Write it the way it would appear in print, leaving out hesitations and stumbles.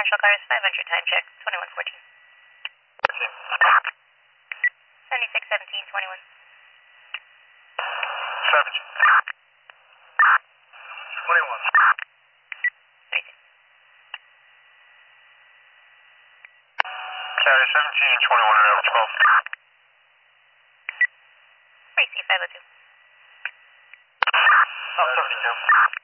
National Cars 500, time check, 2114. 7617, 21. 21. Carrier 17 and 21 are out 12. Racing 502. South 72.